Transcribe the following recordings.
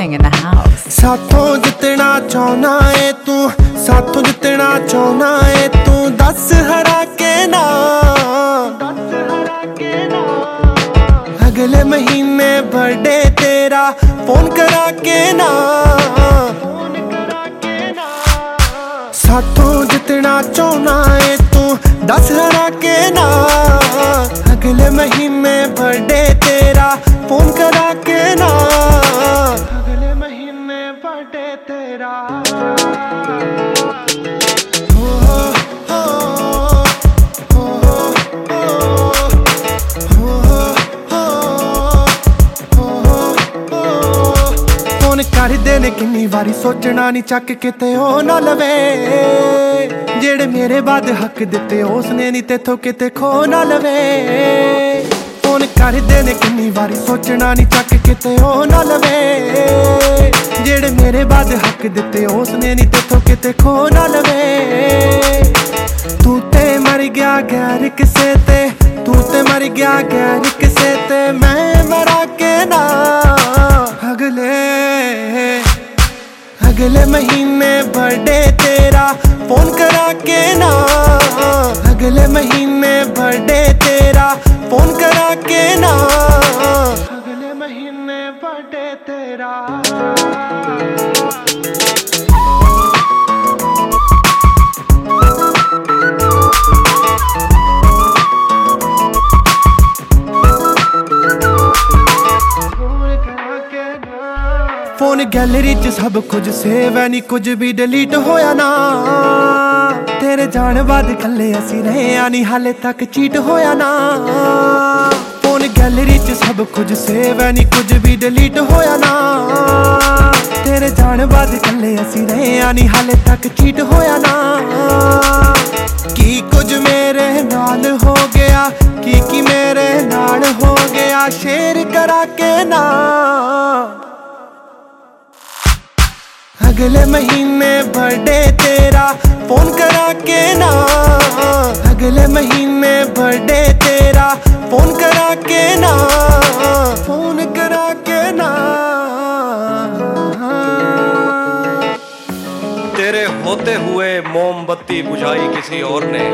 dancing in the house. साथों जितना चाहना है तू, साथों जितना चाहना है तू, दस हरा के ना, अगले महीने बर्थडे तेरा, फोन करा के ना, साथों जितना चाहना है तू, दस हरा के ना, अगले महीने बर्थडे तेरा, फोन करा के ना, अगले महीने बर्थडे तेरा। फोन कर देने किन्नी वारी सोचना नहीं, चक किते ओ ना लवे, जेड़े मेरे बाद हक दिते उसने नहीं तेथों किते खो ना लवे। फोन कर देने किन्नी वारी सोचना नहीं, चक किते ओ ना लवे, जेड़े मेरे बाद हक दिते उसने नहीं तेथों किते खो ना लवे। तू ते मर गया गैर किसे ते, तू ते मर गया गैर किसे ते, मैं मरा के ना, अगले महीने बर्थडे तेरा, फोन करा के ना, अगले महीने बर्थडे तेरा, फोन करा के ना, अगले महीने बर्थडे तेरा। फोन गैलरी च सब कुछ सेव है, नहीं कुछ भी डिलीट होया ना, तेरे जाने बाद कल्ले असी रहे आनी, हाले तक चीट होया ना। फोन गैलरी च सब कुछ सेव है, नहीं कुछ भी डिलीट होया ना, तेरे जाने बाद कल्ले असी रहे आनी, हाले तक चीट होया ना। की कुछ मेरे नाल हो गया, की मेरे नाल हो गया, शेयर करा के ना, अगले महीने बर्थडे तेरा, फोन करा के ना, अगले महीने बर्थडे तेरा, फोन करा के ना, फोन करा के ना। तेरे होते हुए मोमबत्ती बुझाई किसी और ने,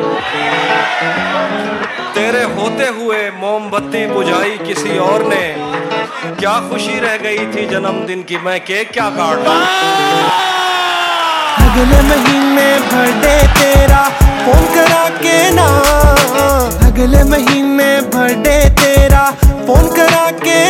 तेरे होते हुए मोमबत्ती बुझाई किसी और ने, क्या खुशी रह गई थी जन्मदिन की, मैं केक क्या काटता। अगले महीने बर्थडे तेरा, फोन करा के ना, अगले महीने बर्थडे तेरा, फोन करा के